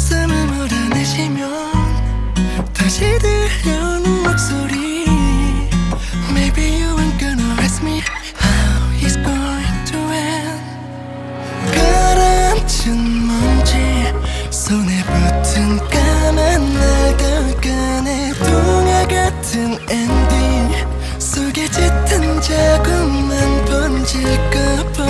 한숨을 몰아내시면 다시 들려오는 목소리. Maybe you ain't gonna ask me how it's going to end. 가라앉은 먼지 손에 붙은 까만 날들 간의 동화 같은 엔딩 속에 짙은 자국만 번질까봐.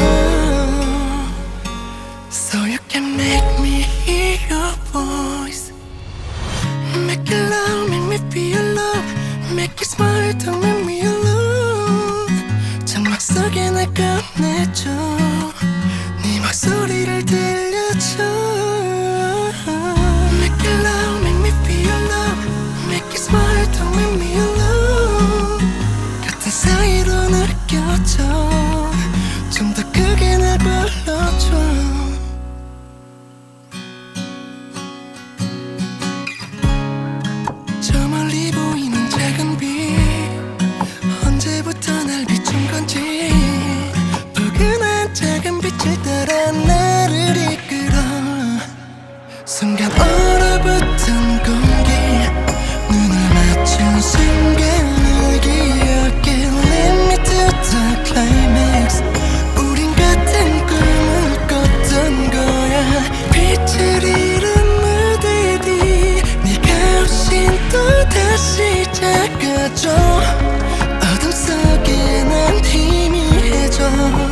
So you can make me hear your voice. Make it loud, make me feel love. Make it smile, don't make me alone. 장막 속에 날 꺼내줘. 네 목소리를 들려줘. Make it loud, make me feel love. Make it smile, don't make me alone. 같은 사이로 느껴져. 좀 더 크게 날 불러줘. 저 멀리 보이는 작은 빛 언제부터 날 비춘 건지. 포근한 작은 빛을 따라 나를 이끌어. 순간 얼어붙은 공기 눈을 맞춘 순간을 기억해. Lead me to the climax. 우린 같은 꿈을 꿨던 거야. 빛을 잃은 무대 뒤 네가 없인 또 다시 작아져. 어둠 속에 난 희미해져.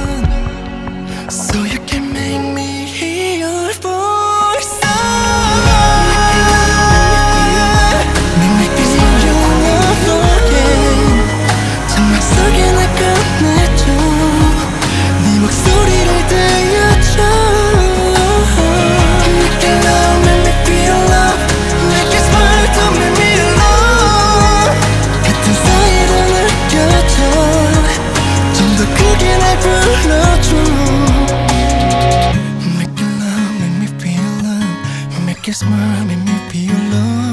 So you can make me hear your voice. Make me feel your love again. 장막 속에 날 꺼내줘. 네 목소리를 들려줘. Make it loud, make me feel love. Make it smile, don't make me alone. 같은 사이로 느껴져. 좀 더 크게 날 불러줘. Make it loud, make me feel love. Make it smile, make me feel love.